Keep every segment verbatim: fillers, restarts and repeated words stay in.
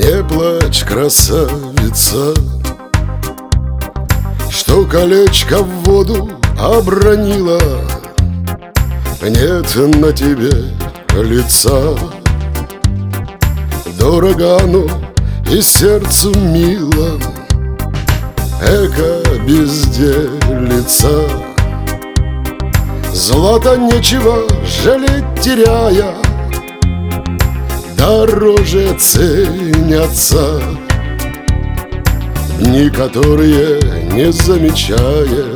Не плачь, красавица, что колечко в воду обронила. Нет на тебе лица, дорого оно и сердцу мило. Эко безделица, злато нечего жалеть, теряя, дороже ценятся дни, которые не замечаем.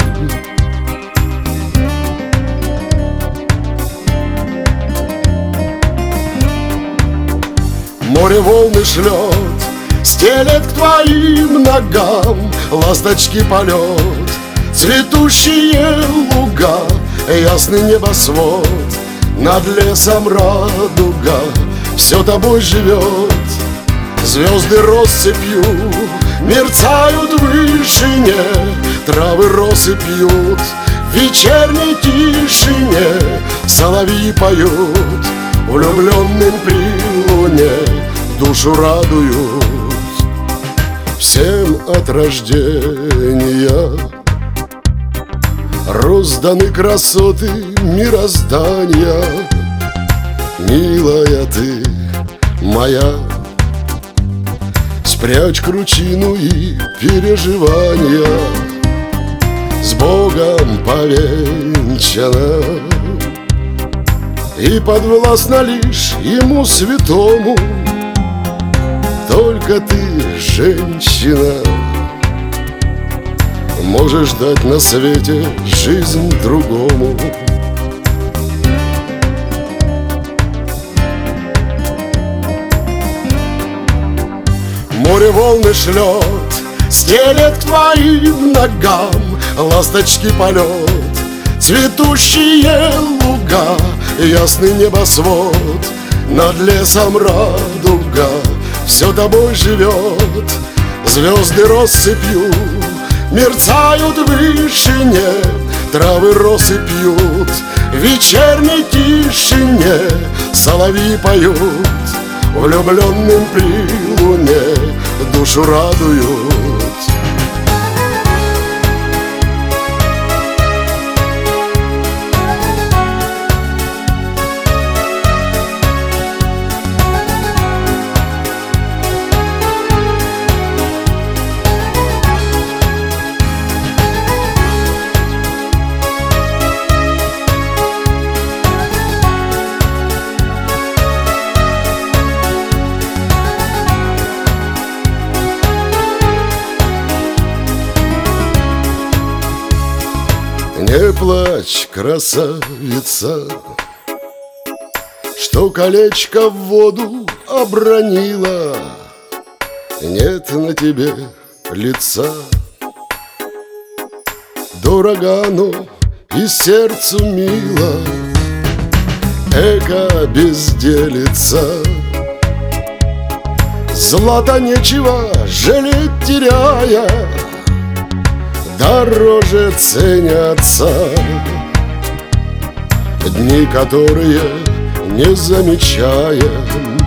Море волны шлет, стелет к твоим ногам ласточки полет, цветущие луга, ясный небосвод, над лесом радуга, все тобой живет. Звезды россыпью мерцают в вышине, травы росы пьют, в вечерней тишине соловьи поют, влюбленным при луне душу радуют. Всем от рождения розданы красоты мироздания. Милая ты моя, спрячь кручину и переживания, с Богом повенчана и подвластна лишь Ему святому. Только ты, женщина, можешь дать на свете жизнь другому. Море волны шлет, стелет к твоим ногам ласточки полет, цветущие луга, ясный небосвод, над лесом радуга, все тобой живет. Звезды россыпью мерцают в вышине, травы росы пьют, в вечерней тишине соловьи поют, влюбленным при луне душу радуют. Не плачь, красавица, что колечко в воду обронила. Нет на тебе лица, дорого оно и сердцу мило. Эко безделица, злато нечего жалеть, теряя, дороже ценятся дни, которые не замечаем.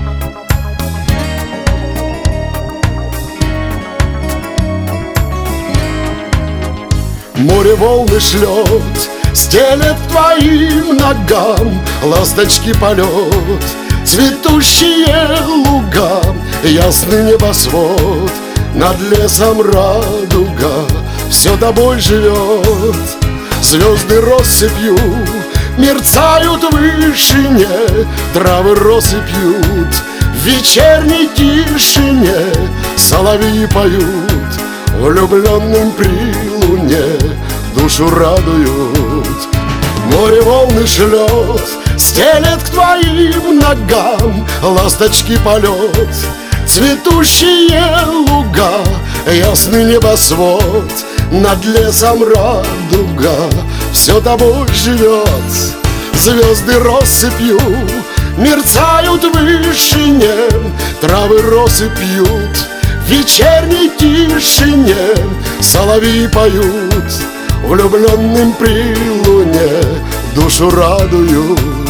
Море волны шлет, стелет к твоим ногам ласточки полет, цветущие луга, ясный небосвод, над лесом радуга, все тобой живет. Звезды россыпью мерцают в вышине, травы росы пьют, в вечерней тишине соловьи поют, влюбленным при луне душу радуют. Море волны шлет, стелет к твоим ногам ласточки полет, цветущие луга, ясный небосвод, над лесом радуга, все тобой живет. Звезды россыпью мерцают в вышине, травы росы пьют, в вечерней тишине соловьи поют, влюбленным при луне душу радуют.